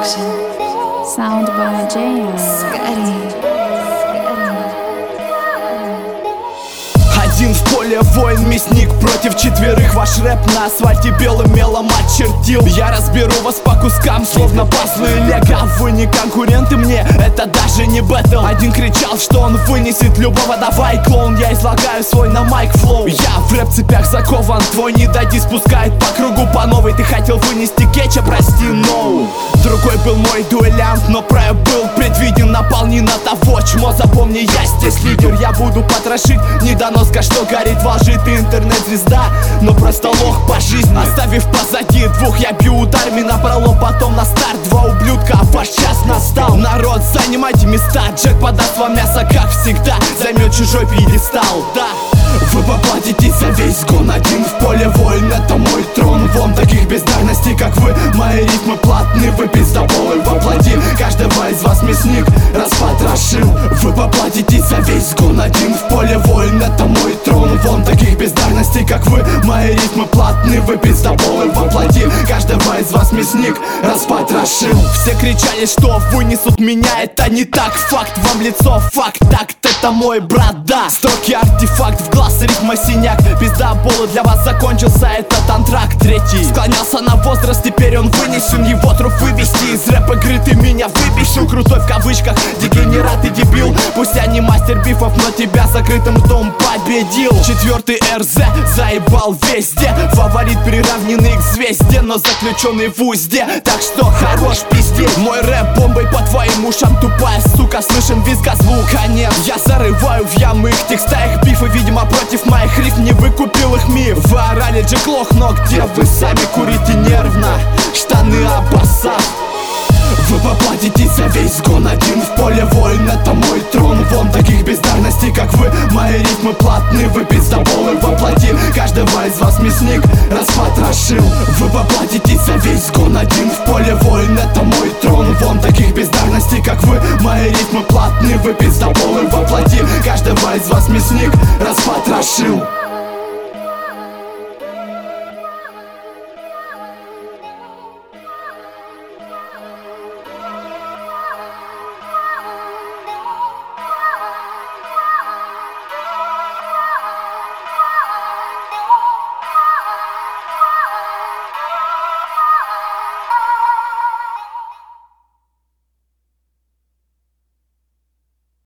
Sound by JM. Один в поле воин, мясник против четверых. Ваш рэп на асфальте белым мелом очертил. Я разберу вас по кускам, словно пазлы лего. Вы не конкуренты мне, это даже не бэтл. Один кричал, что он вынесет любого. Давай, клоун, я излагаю свой на майк флоу. Я в рэп-цепях закован, твой не дади спускает по кругу по новой. Ты хотел вынести кетча, прости, ноу. Другой был мой дуэлянт, но проеб был предвиден. Напал не на того, чмо, запомни, я здесь лидер. Я буду потрошить недоноска, что горит во лжи. Ты интернет-звезда, но просто лох по жизни. Оставив позади двух, я бью ударами напролом, потом на старт. Два ублюдка, а ваш час настал. Народ, занимайте места, Джек подаст вам мясо, как всегда. Займет чужой пьедестал, да. Вы поплатитесь за весь гон. Один в поле воин, это мой трон. Вон таких бездарностей, как вы. Мои ритмы платны, вы пиздоболы воплоти. Каждого из вас мясник распотрошил. Вы поплатитесь за весь гон. Один в поле воин, это мой трон. Вон таких бездарностей, как вы. Мои ритмы платны, вы пиздоболы воплоти. Каждого из вас мясник распотрошил. Все кричали, что вынесут меня. Это не так, факт вам лицо, факт. Так, это мой брат, да. Строки артефакт, в глаз рифма синяк. Пиздоболы, для вас закончился этот антракт. Третий склонялся на возраст, теперь он вынесен. Его труп вывести из рэп-игры. Ты меня выбесил, крутой в кавычках. Дегенерат и дебил. Пусть я не мастер бифов, но тебя закрытым ртом победил. Четвертый РЗ заебал везде. Фаворит приравненный к звезде, но заключенный в узде. Так что хорош пиздец. Мой рэп бомбой по твоим ушам. Тупая сука, слышен визга звука нет. Я зарываю в ямы их текста, их бифы. Видимо, против моих рифм не выкупил их миф. Вы орали, Джек лох, но где вы сами курите нервно? Штаны обоссав. Вы поплатитесь за весь гон. Один в поле воин, это мой трон. Вон таких бездарностей, как вы. Мои ритмы платны, вы пиздоболы воплоти. Каждого из вас мясник распотрошил. Вы поплатитесь за весь гон. Один в поле воин, это мой трон. Вон таких бездарностей, как вы. Мои ритмы платны, вы пиздоболы воплоти. Каждого из вас мясник распотрошил.